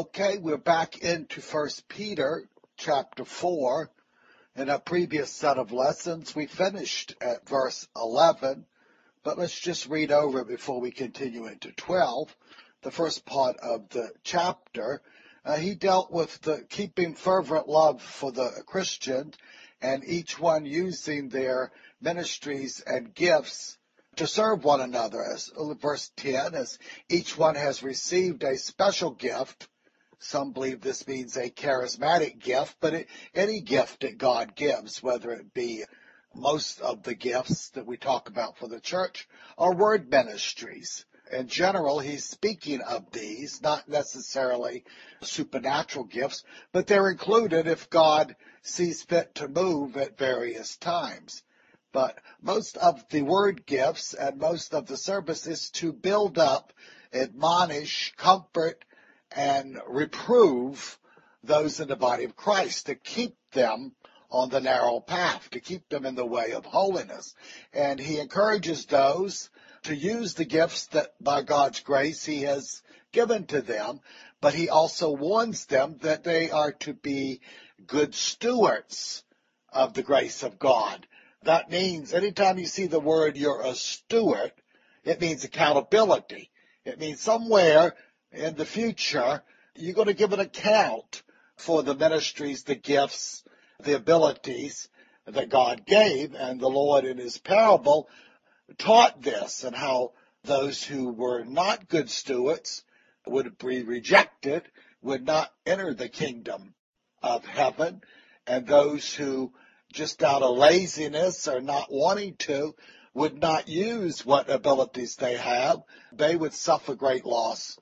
Okay, we're back into 1 Peter chapter 4. In a previous set of lessons, we finished at verse 11, but let's just read over it before we continue into 12. The first part of the chapter, he dealt with the keeping fervent love for the Christians and each one using their ministries and gifts to serve one another. As verse 10, as each one has received a special gift. Some believe this means a charismatic gift, but any gift that God gives, whether it be most of the gifts that we talk about for the church, are word ministries. In general, he's speaking of these, not necessarily supernatural gifts, but they're included if God sees fit to move at various times. But most of the word gifts and most of the service is to build up, admonish, comfort, and reprove those in the body of Christ, to keep them on the narrow path, to keep them in the way of holiness. And he encourages those to use the gifts that by God's grace he has given to them, but he also warns them that they are to be good stewards of the grace of God. That means anytime you see the word you're a steward, it means accountability. It means somewhere in the future, you're going to give an account for the ministries, the gifts, the abilities that God gave. And the Lord in his parable taught this, and how those who were not good stewards would be rejected, would not enter the kingdom of heaven. And those who just out of laziness or not wanting to would not use what abilities they have, they would suffer great loss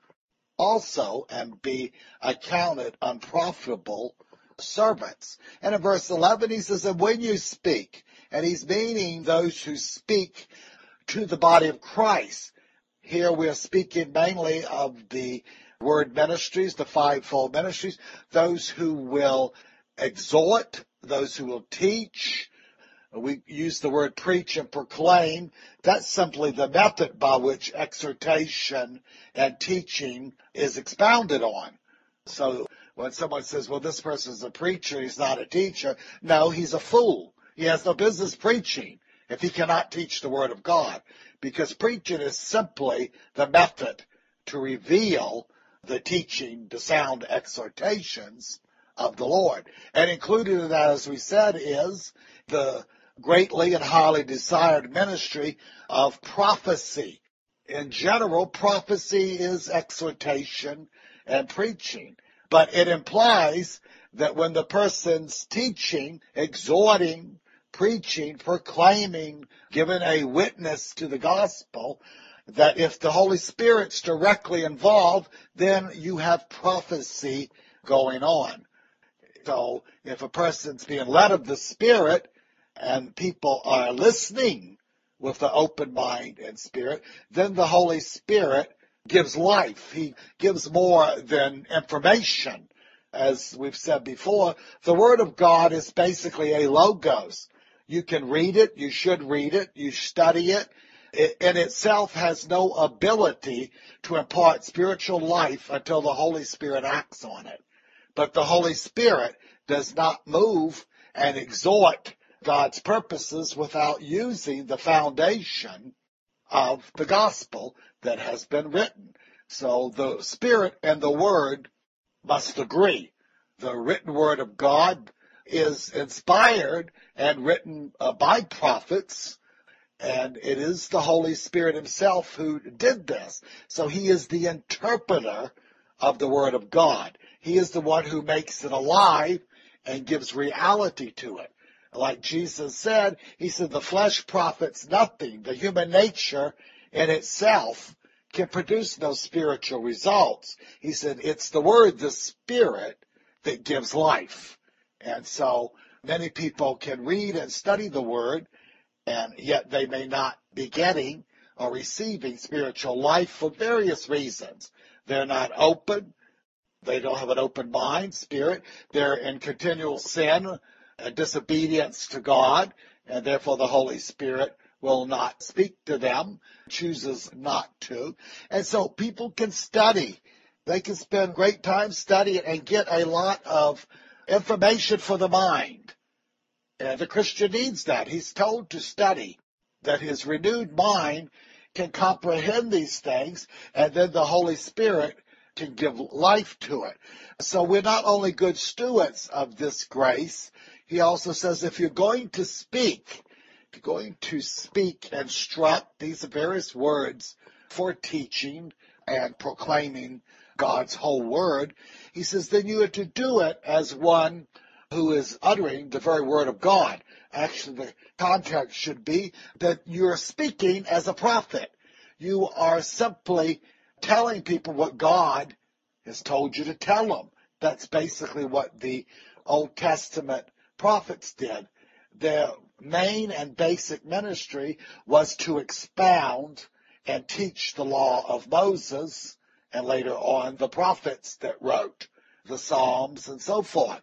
also and be accounted unprofitable servants. And in verse 11 he says, and when you speak, and he's meaning those who speak to the body of Christ. Here we are speaking mainly of the word ministries, the fivefold ministries, those who will exhort, those who will teach. We use the word preach and proclaim. That's simply the method by which exhortation and teaching is expounded on. So when someone says, well, this person's a preacher, he's not a teacher. No, he's a fool. He has no business preaching if he cannot teach the word of God, because preaching is simply the method to reveal the teaching, the sound exhortations of the Lord. And included in that, as we said, is the greatly and highly desired ministry of prophecy. In general, prophecy is exhortation and preaching, but it implies that when the person's teaching, exhorting, preaching, proclaiming, giving a witness to the gospel, that if the Holy Spirit's directly involved, then you have prophecy going on. So if a person's being led of the Spirit and people are listening with an open mind and spirit, then the Holy Spirit gives life. He gives more than information. As we've said before, the Word of God is basically a logos. You can read it, you should read it, you study it. It in itself has no ability to impart spiritual life until the Holy Spirit acts on it. But the Holy Spirit does not move and exhort God's purposes without using the foundation of the gospel that has been written. So the Spirit and the Word must agree. The written Word of God is inspired and written by prophets, and it is the Holy Spirit himself who did this. So he is the interpreter of the Word of God. He is the one who makes it alive and gives reality to it. Like Jesus said, he said the flesh profits nothing. The human nature in itself can produce no spiritual results. He said it's the Word, the Spirit, that gives life. And so many people can read and study the Word, and yet they may not be getting or receiving spiritual life for various reasons. They're not open. They don't have an open mind, spirit. They're in continual sin and disobedience to God, and therefore the Holy Spirit will not speak to them, chooses not to. And so people can study They can spend great time studying and get a lot of information for the mind. And the Christian needs that. He's told to study, that his renewed mind can comprehend these things, and then the Holy Spirit can give life to it. So we're not only good stewards of this grace, he also says if you're going to speak, instruct, these are various words for teaching and proclaiming God's whole word, he says then you are to do it as one who is uttering the very word of God. Actually, the context should be that you're speaking as a prophet. You are simply telling people what God has told you to tell them. That's basically what the Old Testament prophets did. Their main and basic ministry was to expound and teach the law of Moses, and later on the prophets that wrote the Psalms and so forth.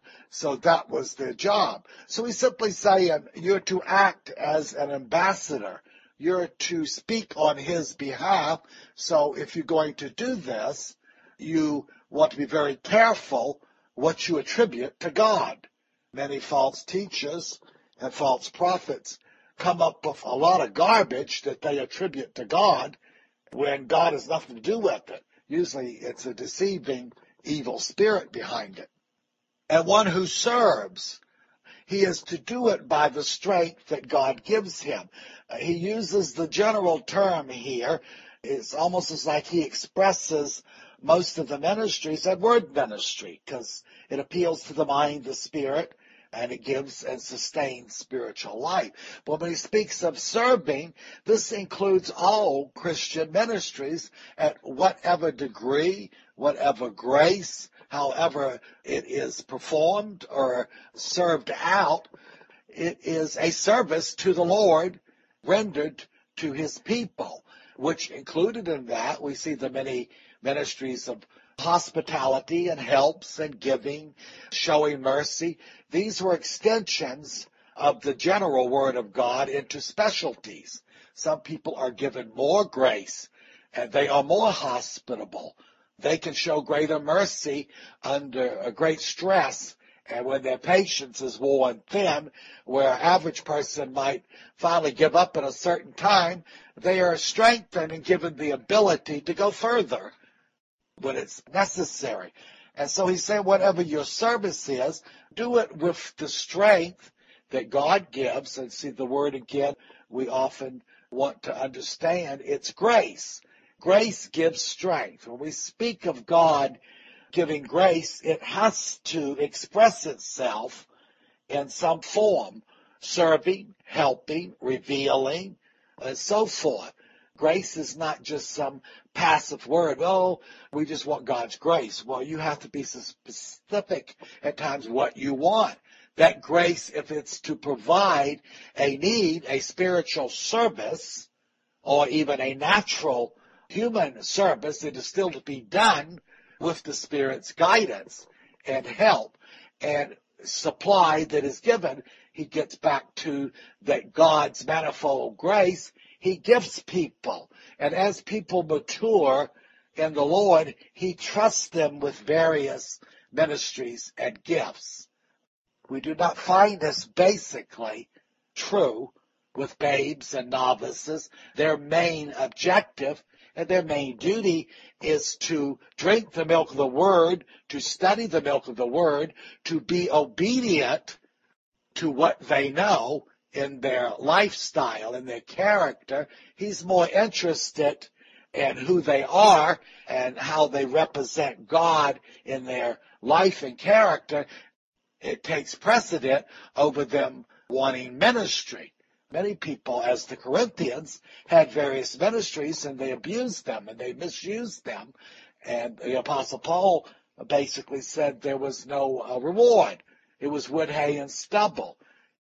So that was their job. So he's simply saying you're to act as an ambassador. You're to speak on his behalf. So if you're going to do this, you want to be very careful what you attribute to God. Many false teachers and false prophets come up with a lot of garbage that they attribute to God when God has nothing to do with it. Usually it's a deceiving evil spirit behind it. And one who serves, he is to do it by the strength that God gives him. He uses the general term here. It's almost as like he expresses most of the ministries as word ministry, because it appeals to the mind, the spirit, and it gives and sustains spiritual life. But when he speaks of serving, this includes all Christian ministries at whatever degree, whatever grace, however it is performed or served out. It is a service to the Lord rendered to his people, which included in that we see the many ministries of hospitality and helps and giving, showing mercy. These were extensions of the general word of God into specialties. Some people are given more grace and they are more hospitable. They can show greater mercy under a great stress, and when their patience is worn thin, where an average person might finally give up at a certain time, they are strengthened and given the ability to go further when it's necessary. And so he's saying whatever your service is, do it with the strength that God gives. And see the word again, we often want to understand it's grace. Grace gives strength. When we speak of God giving grace, it has to express itself in some form, serving, helping, revealing, and so forth. Grace is not just some passive word. Oh, we just want God's grace. Well, you have to be specific at times what you want. That grace, if it's to provide a need, a spiritual service, or even a natural human service, it is still to be done with the Spirit's guidance and help and supply that is given. He gets back to that God's manifold grace he gives people. And as people mature in the Lord, he trusts them with various ministries and gifts. We do not find this basically true with babes and novices. Their main objective and their main duty is to drink the milk of the Word, to study the milk of the Word, to be obedient to what they know in their lifestyle, in their character. He's more interested in who they are and how they represent God in their life and character. It takes precedent over them wanting ministry. Many people, as the Corinthians, had various ministries and they abused them and they misused them. And the Apostle Paul basically said there was no reward. It was wood, hay, and stubble.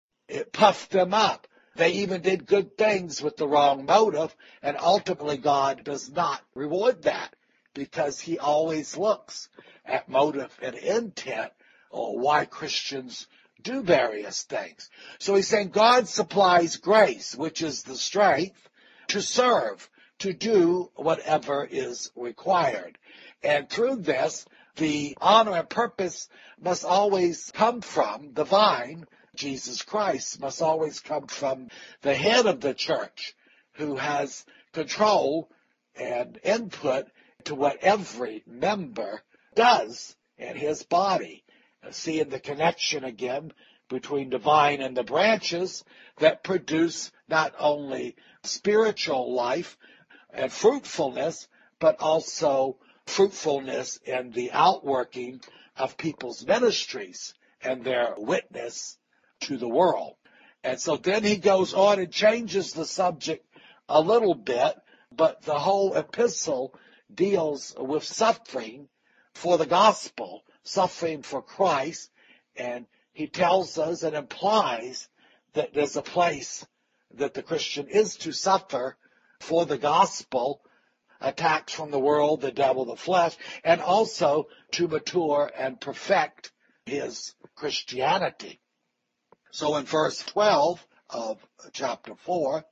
It puffed them up. They even did good things with the wrong motive, and ultimately God does not reward that because he always looks at motive and intent or why Christians do various things. So he's saying God supplies grace, which is the strength to serve, to do whatever is required. And through this, the honor and purpose must always come from the vine, Jesus Christ, must always come from the head of the church, who has control and input to what every member does in his body. Seeing the connection again between the vine and the branches that produce not only spiritual life and fruitfulness, but also fruitfulness in the outworking of people's ministries and their witness to the world. And so then he goes on and changes the subject a little bit, but the whole epistle deals with suffering for the gospel, suffering for Christ, and he tells us and implies that there's a place that the Christian is to suffer for the gospel, attacks from the world, the devil, the flesh, and also to mature and perfect his Christianity. So in verse 12 of chapter 4,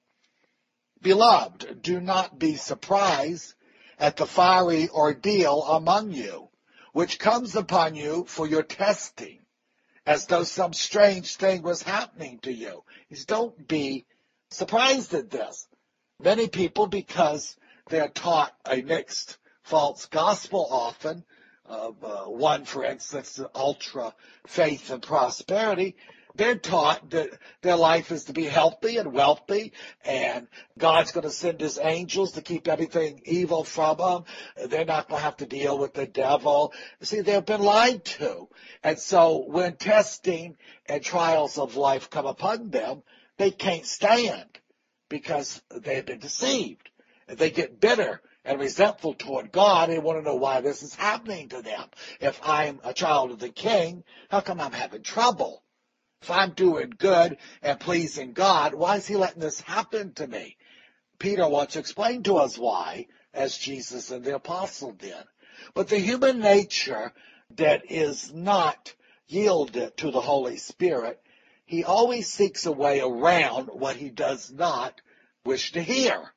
"Beloved, do not be surprised at the fiery ordeal among you, which comes upon you for your testing, as though some strange thing was happening to you." He says, don't be surprised at this. Many people, because they're taught a mixed false gospel often, one, for instance, the ultra faith and prosperity, they're taught that their life is to be healthy and wealthy, and God's going to send his angels to keep everything evil from them. They're not going to have to deal with the devil. See, they've been lied to. And so when testing and trials of life come upon them, they can't stand because they've been deceived. They get bitter and resentful toward God and want to know why this is happening to them. If I'm a child of the King, how come I'm having trouble? If I'm doing good and pleasing God, why is he letting this happen to me? Peter wants to explain to us why, as Jesus and the apostle did. But the human nature that is not yielded to the Holy Spirit, he always seeks a way around what he does not wish to hear.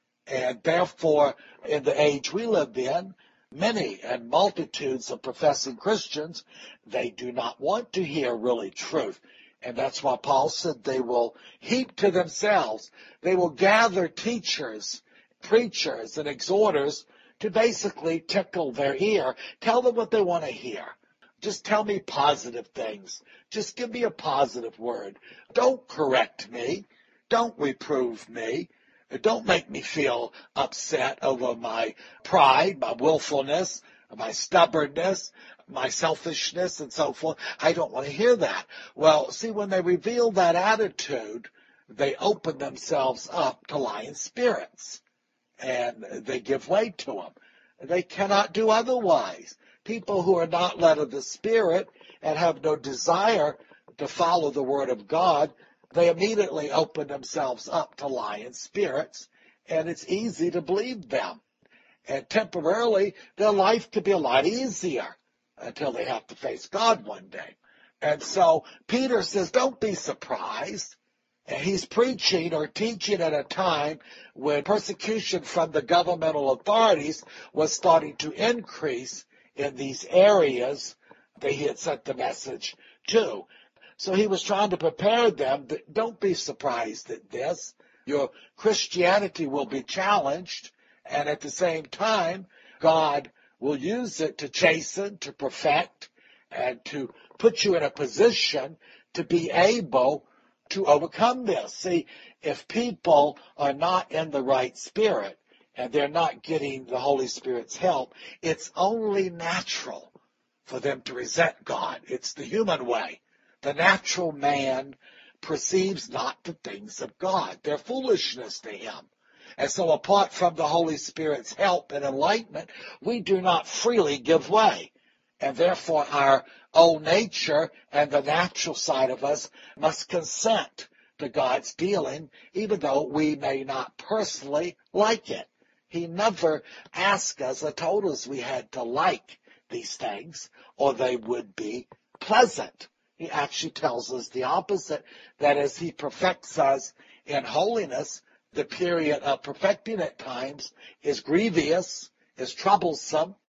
And therefore, in the age we live in, many and multitudes of professing Christians, they do not want to hear really truth. And that's why Paul said they will heap to themselves. They will gather teachers, preachers, and exhorters to basically tickle their ear. Tell them what they want to hear. Just tell me positive things. Just give me a positive word. Don't correct me. Don't reprove me. Don't make me feel upset over my pride, my willfulness, my stubbornness, my selfishness, and so forth. I don't want to hear that. Well, see, when they reveal that attitude, they open themselves up to lying spirits, and they give way to them. They cannot do otherwise. People who are not led of the Spirit and have no desire to follow the Word of God, they immediately open themselves up to lying spirits, and it's easy to believe them. And temporarily, their life could be a lot easier until they have to face God one day. And so Peter says, don't be surprised. And he's preaching or teaching at a time when persecution from the governmental authorities was starting to increase in these areas that he had sent the message to. So he was trying to prepare them that don't be surprised at this. Your Christianity will be challenged, and at the same time, God will use it to chasten, to perfect, and to put you in a position to be able to overcome this. See, if people are not in the right spirit and they're not getting the Holy Spirit's help, it's only natural for them to resent God. It's the human way. The natural man perceives not the things of God. They're foolishness to him. And so apart from the Holy Spirit's help and enlightenment, we do not freely give way. And therefore our old nature and the natural side of us must consent to God's dealing, even though we may not personally like it. He never asked us or told us we had to like these things or they would be pleasant. He actually tells us the opposite, that as he perfects us in holiness, the period of perfecting at times is grievous, is troublesome,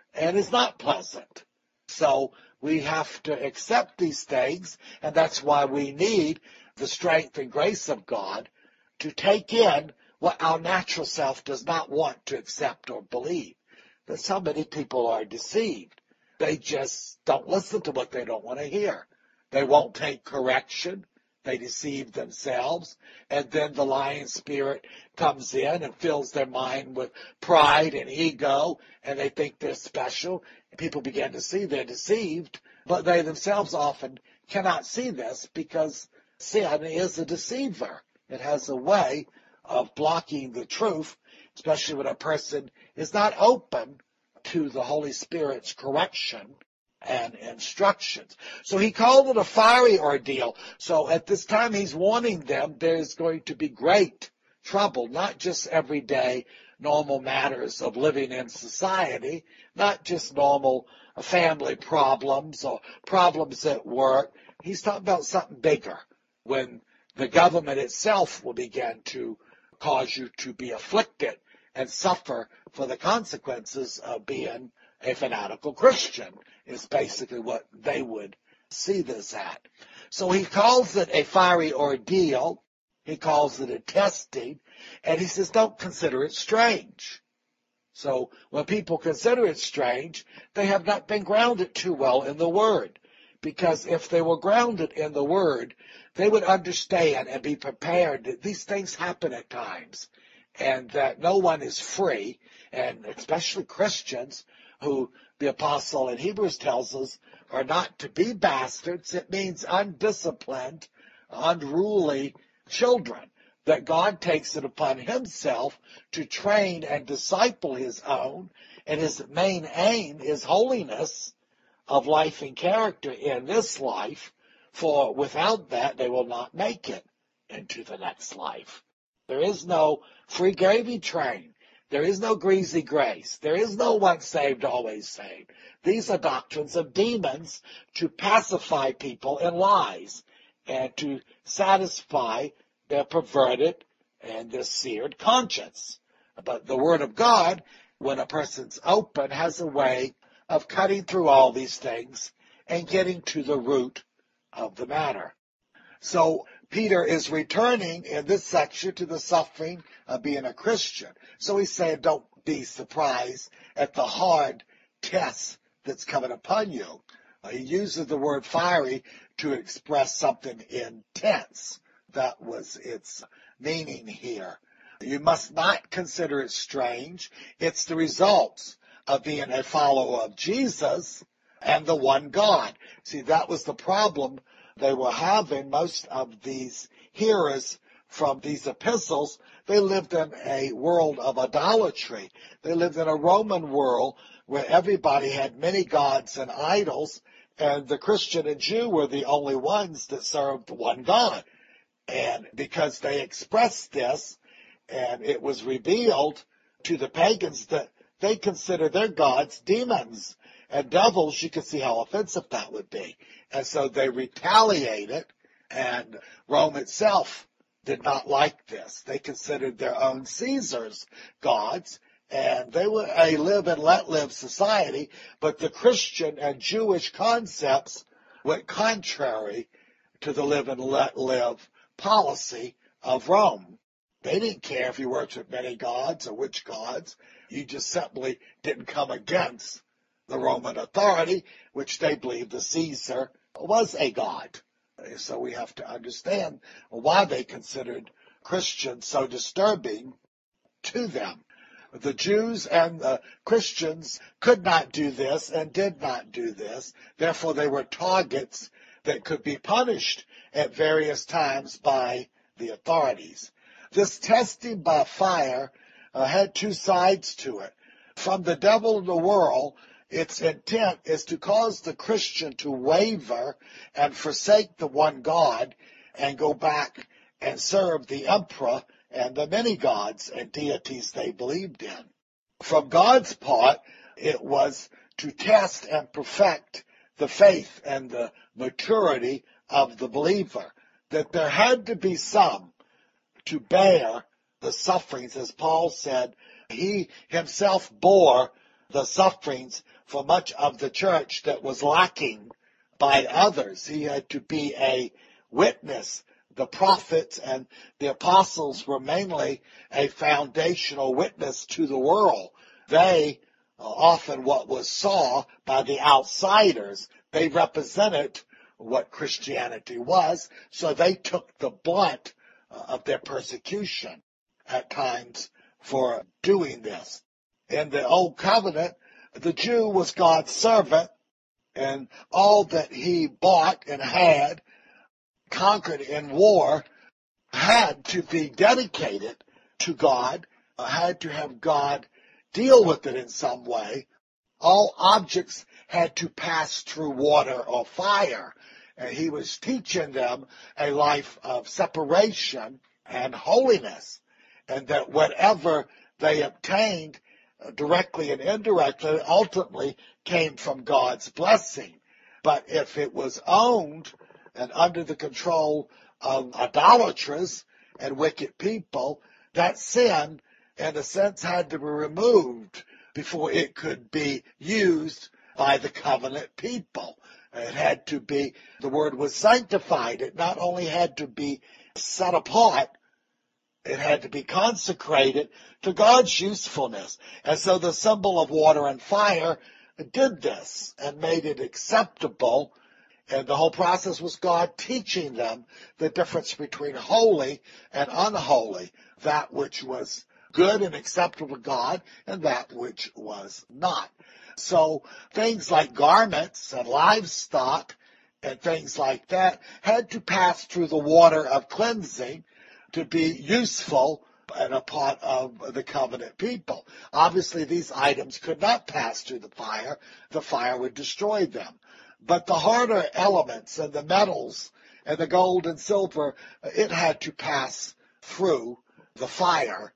and is not pleasant. So we have to accept these things, and that's why we need the strength and grace of God to take in what our natural self does not want to accept or believe. That so many people are deceived. They just don't listen to what they don't want to hear. They won't take correction. They deceive themselves. And then the lying spirit comes in and fills their mind with pride and ego, and they think they're special. People begin to see they're deceived, but they themselves often cannot see this because sin is a deceiver. It has a way of blocking the truth, especially when a person is not open to the Holy Spirit's correction and instructions. So he called it a fiery ordeal. So at this time he's warning them there's going to be great trouble, not just everyday normal matters of living in society, not just normal family problems or problems at work. He's talking about something bigger, when the government itself will begin to cause you to be afflicted and suffer for the consequences of being a fanatical Christian, is basically what they would see this at. So he calls it a fiery ordeal. He calls it a testing. And he says, don't consider it strange. So when people consider it strange, they have not been grounded too well in the Word. Because if they were grounded in the Word, they would understand and be prepared that these things happen at times, and that no one is free, and especially Christians, who the apostle in Hebrews tells us are not to be bastards. It means undisciplined, unruly children, that God takes it upon himself to train and disciple his own, and his main aim is holiness of life and character in this life, for without that they will not make it into the next life. There is no free gravy train. There is no greasy grace. There is no once saved, always saved. These are doctrines of demons to pacify people in lies and to satisfy their perverted and their seared conscience. But the Word of God, when a person's open, has a way of cutting through all these things and getting to the root of the matter. So Peter is returning in this section to the suffering of being a Christian. So he's saying, don't be surprised at the hard test that's coming upon you. He uses the word fiery to express something intense. That was its meaning here. You must not consider it strange. It's the results of being a follower of Jesus and the one God. See, that was the problem they were having. Most of these hearers from these epistles, they lived in a world of idolatry. They lived in a Roman world where everybody had many gods and idols, and the Christian and Jew were the only ones that served one God. And because they expressed this, and it was revealed to the pagans that they considered their gods demons and devils, you can see how offensive that would be. And so they retaliated, and Rome itself did not like this. They considered their own Caesars gods, and they were a live and let live society, but the Christian and Jewish concepts went contrary to the live and let live policy of Rome. They didn't care if you worshiped many gods or which gods. You just simply didn't come against the Roman authority, which they believed the Caesar was a god. So we have to understand why they considered Christians so disturbing to them. The Jews and the Christians could not do this and did not do this. Therefore, they were targets that could be punished at various times by the authorities. This testing by fire had two sides to it. From the devil of the world, its intent is to cause the Christian to waver and forsake the one God and go back and serve the emperor and the many gods and deities they believed in. From God's part, it was to test and perfect the faith and the maturity of the believer, that there had to be some to bear the sufferings. As Paul said, he himself bore the sufferings for much of the church that was lacking by others. He had to be a witness. The prophets and the apostles were mainly a foundational witness to the world. They often what was saw by the outsiders. They represented what Christianity was, so they took the brunt of their persecution at times for doing this. In the Old Covenant, the Jew was God's servant, and all that he bought and had, conquered in war, had to be dedicated to God, had to have God deal with it in some way. All objects had to pass through water or fire. And he was teaching them a life of separation and holiness, and that whatever they obtained directly and indirectly ultimately came from God's blessing. But if it was owned and under the control of idolaters and wicked people, that sin, in a sense, had to be removed before it could be used by the covenant people. It had to be, the word was sanctified. It not only had to be set apart, it had to be consecrated to God's usefulness. And so the symbol of water and fire did this and made it acceptable. And the whole process was God teaching them the difference between holy and unholy, that which was good and acceptable to God and that which was not. So things like garments and livestock and things like that had to pass through the water of cleansing to be useful and a part of the covenant people. Obviously, these items could not pass through the fire. The fire would destroy them. But the harder elements and the metals and the gold and silver, it had to pass through the fire.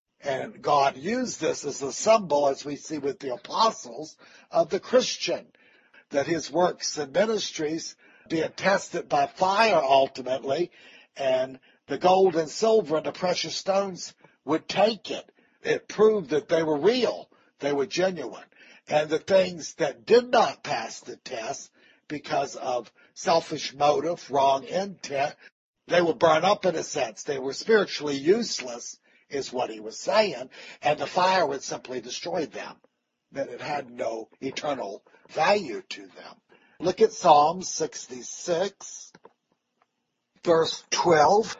And God used this as a symbol, as we see with the apostles, of the Christian, that his works and ministries being tested by fire ultimately, and the gold and silver and the precious stones would take it. It proved that they were real, they were genuine. And the things that did not pass the test because of selfish motive, wrong intent, they were burned up in a sense. They were spiritually useless, is what he was saying, and the fire would simply destroy them, that it had no eternal value to them. Look at Psalm 66, verse 12.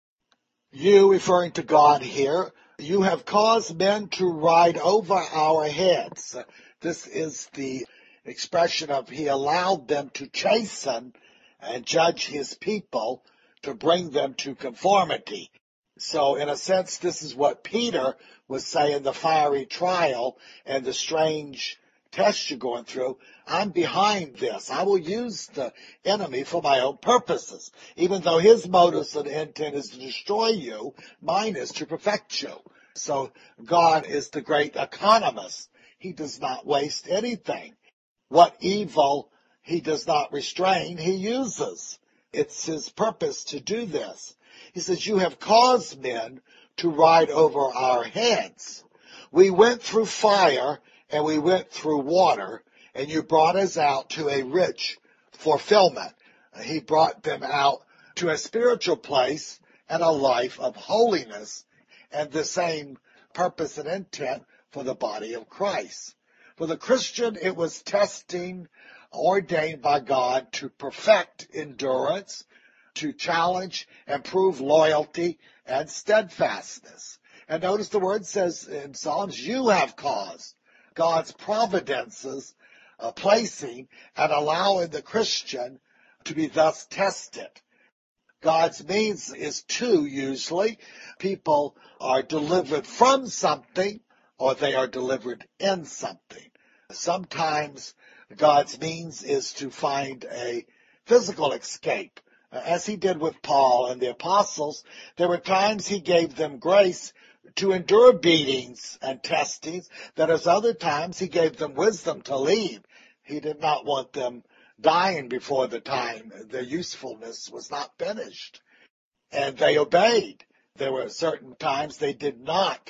You, referring to God here, you have caused men to ride over our heads. This is the expression of he allowed them to chasten and judge his people to bring them to conformity. So in a sense, this is what Peter was saying, the fiery trial and the strange test you're going through. I'm behind this. I will use the enemy for my own purposes. Even though his motives and intent is to destroy you, mine is to perfect you. So God is the great economist. He does not waste anything. What evil he does not restrain, he uses. It's his purpose to do this. He says, you have caused men to ride over our heads. We went through fire and we went through water, and you brought us out to a rich fulfillment. He brought them out to a spiritual place and a life of holiness, and the same purpose and intent for the body of Christ. For the Christian, it was testing ordained by God to perfect endurance, to challenge and prove loyalty and steadfastness. And notice the word says in Psalms, you have caused. God's providences placing and allowing the Christian to be thus tested. God's means is two, usually. People are delivered from something or they are delivered in something. Sometimes God's means is to find a physical escape. As he did with Paul and the apostles, there were times he gave them grace to endure beatings and testings, that as other times he gave them wisdom to leave. He did not want them dying before the time. Their usefulness was not finished. And they obeyed. There were certain times they did not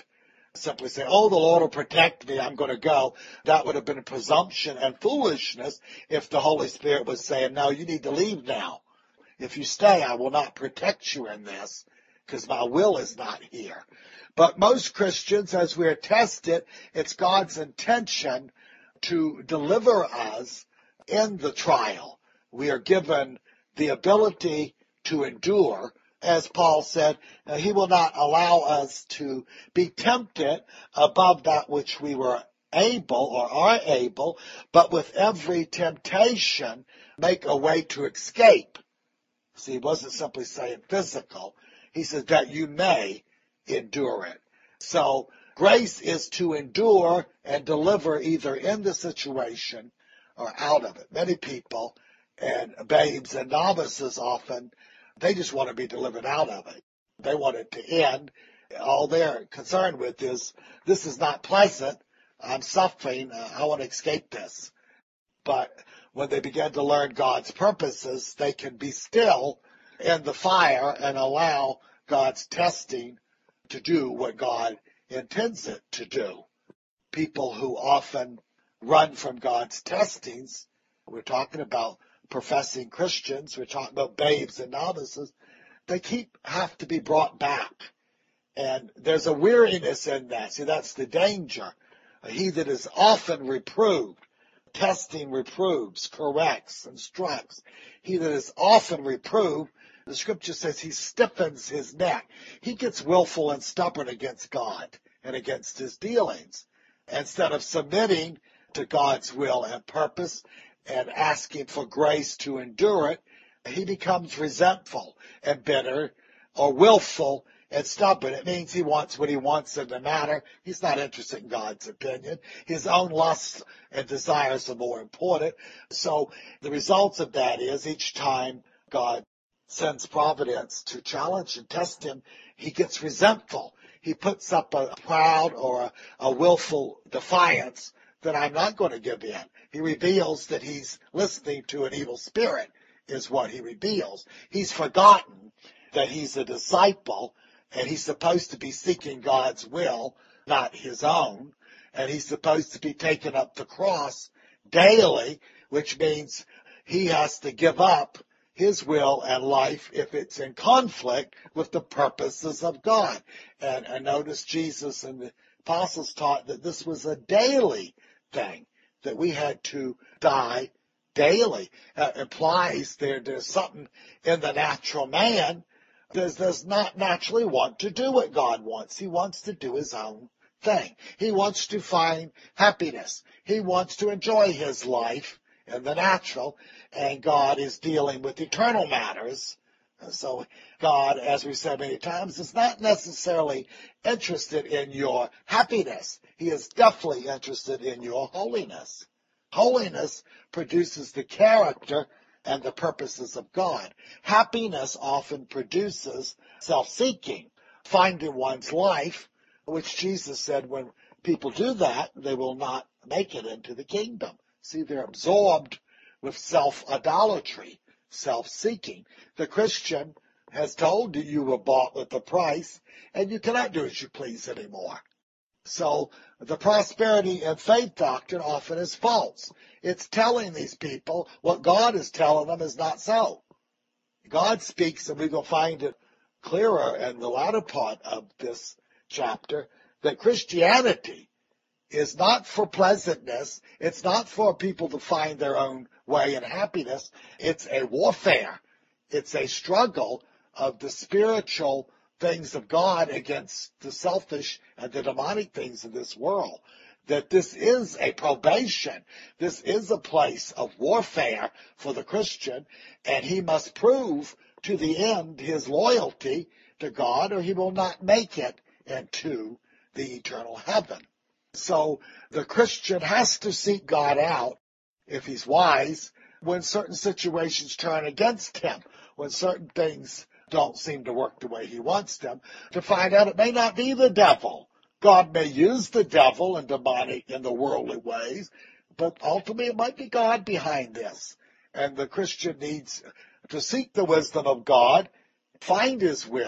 simply say, oh, the Lord will protect me, I'm going to go. That would have been a presumption and foolishness if the Holy Spirit was saying, no, you need to leave now. If you stay, I will not protect you in this because my will is not here. But most Christians, as we're tested, it's God's intention to deliver us in the trial. We are given the ability to endure. As Paul said, he will not allow us to be tempted above that which we were able or are able, but with every temptation, make a way to escape. See, he wasn't simply saying physical. He said that you may endure it. So grace is to endure and deliver either in the situation or out of it. Many people, and babes and novices often, they just want to be delivered out of it. They want it to end. All they're concerned with is, this is not pleasant. I'm suffering. I want to escape this. But when they begin to learn God's purposes, they can be still in the fire and allow God's testing to do what God intends it to do. People who often run from God's testings, we're talking about professing Christians, we're talking about babes and novices, they have to be brought back. And there's a weariness in that. See, that's the danger. He that is often reproved, testing reproves, corrects, instructs. He that is often reproved, the scripture says he stiffens his neck. He gets willful and stubborn against God and against his dealings. Instead of submitting to God's will and purpose and asking for grace to endure it, he becomes resentful and bitter or willful and stubborn. It means he wants what he wants in the matter. He's not interested in God's opinion. His own lusts and desires are more important. So the results of that is each time God sends providence to challenge and test him, he gets resentful. He puts up a proud or a willful defiance that I'm not going to give in. He reveals that he's listening to an evil spirit is what he reveals. He's forgotten that he's a disciple and he's supposed to be seeking God's will, not his own. And he's supposed to be taking up the cross daily, which means he has to give up his will and life if it's in conflict with the purposes of God. And notice Jesus and the apostles taught that this was a daily thing, that we had to die daily. Implies there's something in the natural man that does not naturally want to do what God wants. He wants to do his own thing. He wants to find happiness. He wants to enjoy his life in the natural, and God is dealing with eternal matters. And so God, as we said many times, is not necessarily interested in your happiness. He is definitely interested in your holiness. Holiness produces the character and the purposes of God. Happiness often produces self-seeking, finding one's life, which Jesus said when people do that, they will not make it into the kingdom. See, they're absorbed with self-idolatry, self-seeking. The Christian has told you you were bought with a price, and you cannot do as you please anymore. So the prosperity and faith doctrine often is false. It's telling these people what God is telling them is not so. God speaks, and we're going to find it clearer in the latter part of this chapter, that Christianity is not for pleasantness. It's not for people to find their own way in happiness. It's a warfare. It's a struggle of the spiritual things of God against the selfish and the demonic things of this world. That this is a probation. This is a place of warfare for the Christian, and he must prove to the end his loyalty to God, or he will not make it into the eternal heaven. So the Christian has to seek God out, if he's wise, when certain situations turn against him, when certain things don't seem to work the way he wants them, to find out it may not be the devil. God may use the devil and demonic in the worldly ways, but ultimately it might be God behind this. And the Christian needs to seek the wisdom of God, find his will,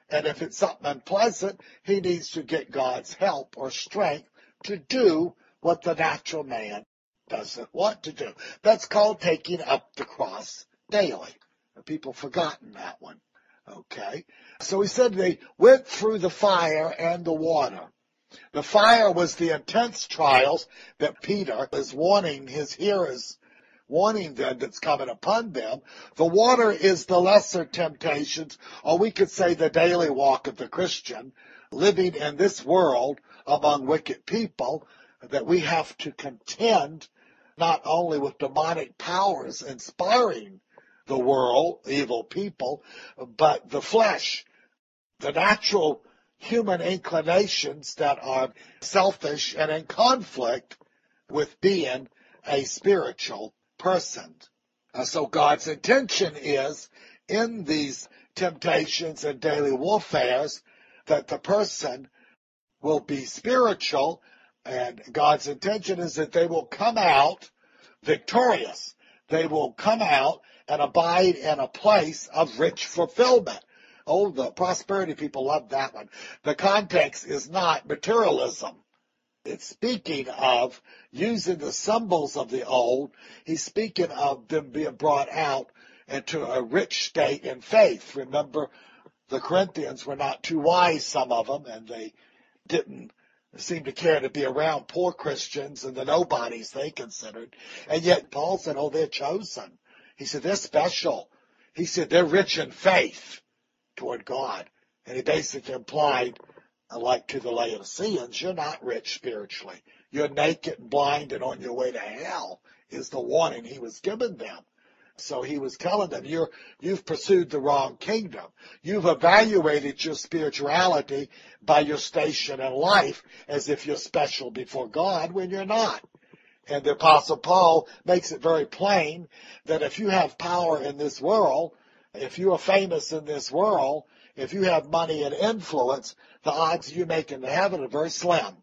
And if it's something unpleasant, he needs to get God's help or strength to do what the natural man doesn't want to do. That's called taking up the cross daily. People forgotten that one. Okay. So he said they went through the fire and the water. The fire was the intense trials that Peter is warning his hearers, warning them that's coming upon them. The water is the lesser temptations, or we could say the daily walk of the Christian, living in this world among wicked people, that we have to contend not only with demonic powers inspiring the world, evil people, but the flesh, the natural human inclinations that are selfish and in conflict with being a spiritual person. So God's intention is in these temptations and daily warfares that the person will be spiritual, and God's intention is that they will come out victorious. They will come out and abide in a place of rich fulfillment. Oh, the prosperity people love that one. The context is not materialism. It's speaking of using the symbols of the old. He's speaking of them being brought out into a rich state in faith. Remember, the Corinthians were not too wise, some of them, and they didn't seem to care to be around poor Christians and the nobodies they considered. And yet Paul said, oh, they're chosen. He said, they're special. He said, they're rich in faith toward God. And he basically implied, like to the Laodiceans, you're not rich spiritually. You're naked and blind and on your way to hell, is the warning he was giving them. So he was telling them, you've pursued the wrong kingdom. You've evaluated your spirituality by your station in life as if you're special before God when you're not. And the Apostle Paul makes it very plain that if you have power in this world, if you are famous in this world, if you have money and influence, the odds of you making the heaven are very slim.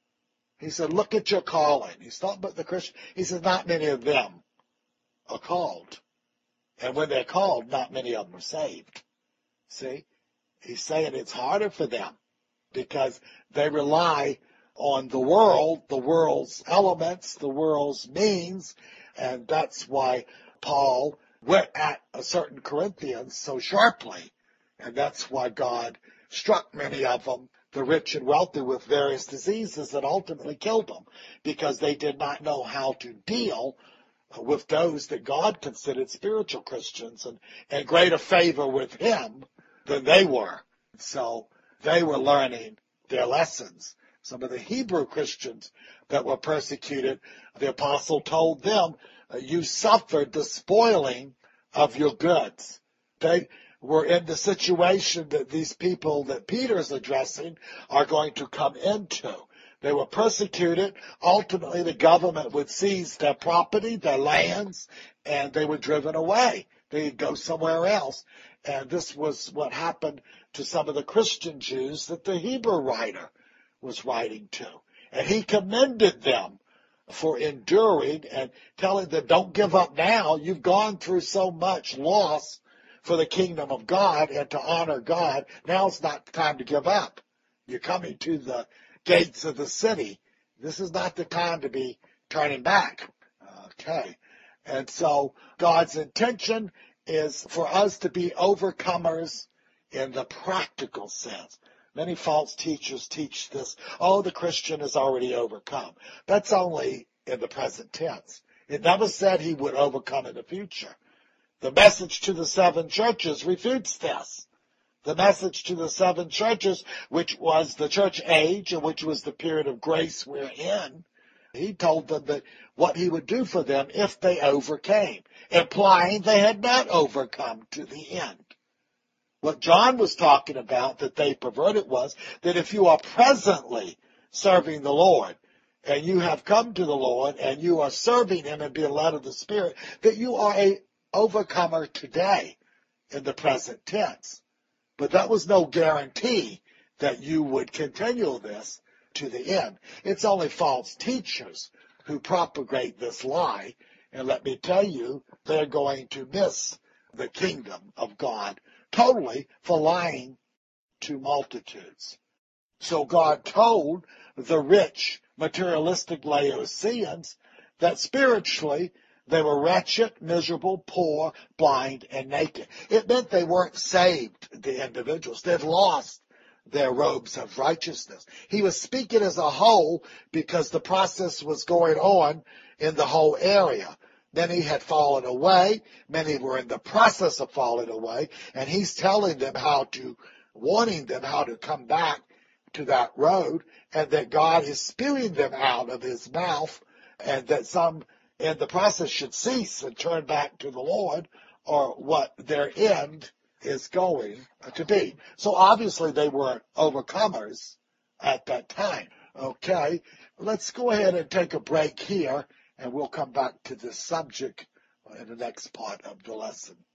He said, look at your calling. He's talking about the Christian. He said, not many of them are called. And when they're called, not many of them are saved. See? He's saying it's harder for them because they rely on the world, the world's elements, the world's means, and that's why Paul went at a certain Corinthians so sharply, and that's why God struck many of them, the rich and wealthy, with various diseases that ultimately killed them, because they did not know how to deal with those that God considered spiritual Christians and greater favor with him than they were. So they were learning their lessons. Some of the Hebrew Christians that were persecuted, the apostle told them, you suffered the spoiling of your goods. They were in the situation that these people that Peter's addressing are going to come into. They were persecuted. Ultimately, the government would seize their property, their lands, and they were driven away. They'd go somewhere else. And this was what happened to some of the Christian Jews that the Hebrew writer was writing to. And he commended them for enduring and telling them, don't give up now. You've gone through so much loss for the kingdom of God and to honor God. Now's not the time to give up. You're coming to the gates of the city. This is not the time to be turning back. Okay. And so God's intention is for us to be overcomers in the practical sense. Many false teachers teach this, oh, the Christian is already overcome. That's only in the present tense. It never said he would overcome in the future. The message to the seven churches refutes this. The message to the seven churches, which was the church age and which was the period of grace we're in, he told them that what he would do for them if they overcame, implying they had not overcome to the end. What John was talking about that they perverted was that if you are presently serving the Lord and you have come to the Lord and you are serving him and being led of the Spirit, that you are a overcomer today in the present tense. But that was no guarantee that you would continue this to the end. It's only false teachers who propagate this lie. And let me tell you, they're going to miss the kingdom of God totally for lying to multitudes. So God told the rich, materialistic Laodiceans that spiritually they were wretched, miserable, poor, blind, and naked. It meant they weren't saved, the individuals. They'd lost their robes of righteousness. He was speaking as a whole because the process was going on in the whole area. Many had fallen away. Many were in the process of falling away. And he's telling them warning them how to come back to that road, and that God is spewing them out of his mouth, and that some in the process should cease and turn back to the Lord, or what their end is going to be. So obviously they were overcomers at that time. Okay, let's go ahead and take a break here, and we'll come back to this subject in the next part of the lesson.